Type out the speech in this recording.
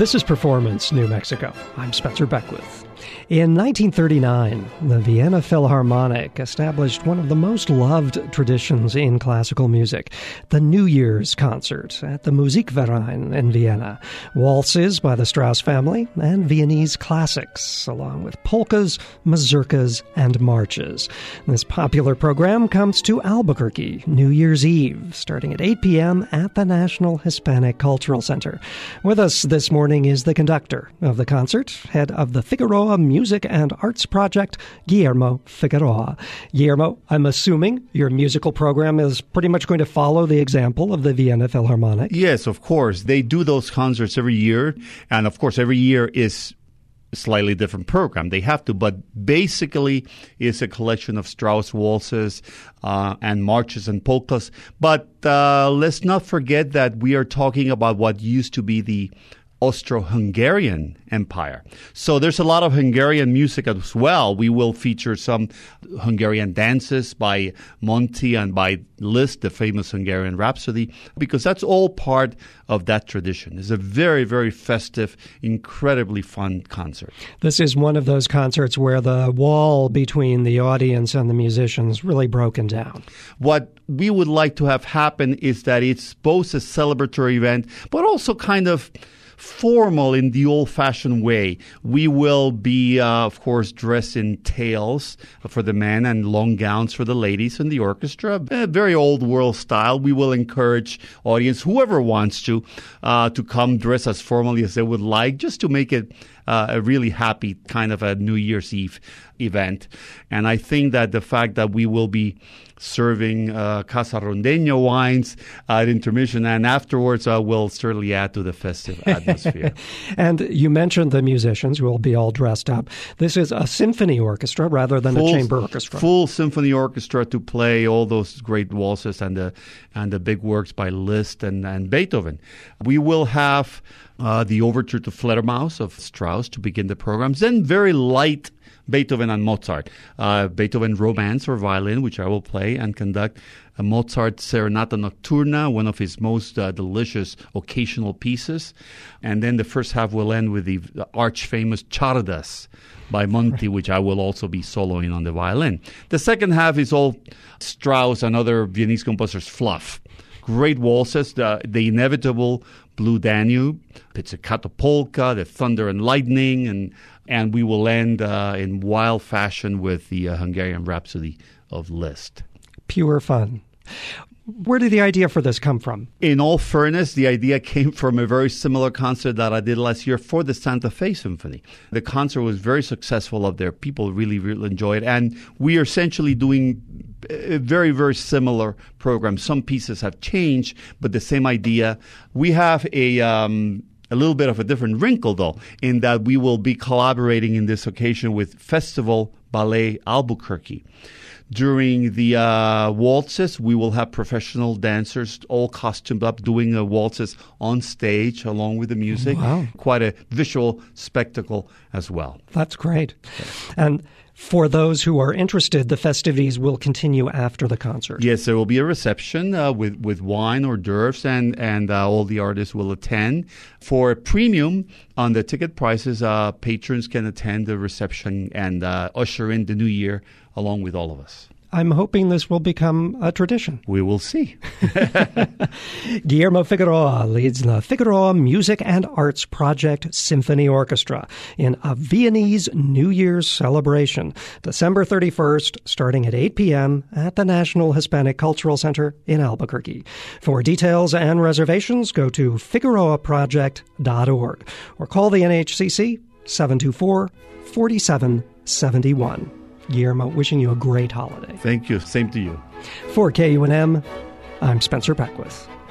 This is Performance, New Mexico. I'm Spencer Beckwith. In 1939, the Vienna Philharmonic established one of the most loved traditions in classical music, the New Year's concert at the Musikverein in Vienna. Waltzes by the Strauss family and Viennese classics, along with polkas, mazurkas, and marches. This popular program comes to Albuquerque New Year's Eve, starting at 8 p.m. at the National Hispanic Cultural Center. With us this morning is the conductor of the concert, head of the Figueroa Music and Arts Project, Guillermo Figueroa. Guillermo, I'm assuming your musical program is pretty much going to follow the example of the Vienna Philharmonic? Yes, of course. They do those concerts every year. And of course, every year is a slightly different program. They have to, but basically it's a collection of Strauss waltzes and marches and polkas. But let's not forget that we are talking about what used to be the Austro-Hungarian Empire. So there's a lot of Hungarian music as well. We will feature some Hungarian dances by Monti and by Liszt, the famous Hungarian Rhapsody, because that's all part of that tradition. It's a very, very festive, incredibly fun concert. This is one of those concerts where the wall between the audience and the musicians really broken down. What we would like to have happen is that it's both a celebratory event, but also kind of formal in the old-fashioned way. We will be, of course, dressed in tails for the men and long gowns for the ladies in the orchestra. Very old-world style. We will encourage audience, whoever wants to come dress as formally as they would like, just to make it a really happy kind of a New Year's Eve event. And I think that the fact that we will be serving Casa Rondeño wines at intermission and afterwards will certainly add to the festive atmosphere. And you mentioned the musicians who will be all dressed up. This is a symphony orchestra rather than a chamber orchestra. Full symphony orchestra to play all those great waltzes and the big works by Liszt and Beethoven. We will have the overture to Fledermaus of Strauss to begin the programs, then very light Beethoven and Mozart. Beethoven Romance for violin, which I will play and conduct. Mozart Serenata Nocturna, one of his most delicious occasional pieces. And then the first half will end with the arch-famous Czardas by Monti, which I will also be soloing on the violin. The second half is all Strauss and other Viennese composers' fluff. Great waltzes, the inevitable Blue Danube, Pizzicato Polka, the Thunder and Lightning, and we will end in wild fashion with the Hungarian Rhapsody of Liszt. Pure fun. Where did the idea for this come from? In all fairness, the idea came from a very similar concert that I did last year for the Santa Fe Symphony. The concert was very successful up there. People really, really enjoyed it. And we are essentially doing a very, very similar program. Some pieces have changed, but the same idea. We have a little bit of a different wrinkle, though, in that we will be collaborating in this occasion with Festival Ballet Albuquerque. During the waltzes, we will have professional dancers all costumed up doing waltzes on stage along with the music. Wow. Quite a visual spectacle as well. That's great. And for those who are interested, the festivities will continue after the concert. Yes, there will be a reception with wine, hors d'oeuvres, and all the artists will attend. For a premium on the ticket prices, patrons can attend the reception and usher in the new year along with all of us. I'm hoping this will become a tradition. We will see. Guillermo Figueroa leads the Figueroa Music and Arts Project Symphony Orchestra in a Viennese New Year's celebration, December 31st, starting at 8 p.m. at the National Hispanic Cultural Center in Albuquerque. For details and reservations, go to figueroaproject.org or call the NHCC 724-4771. Guillermo, wishing you a great holiday. Thank you. Same to you. For KUNM, I'm Spencer Beckwith.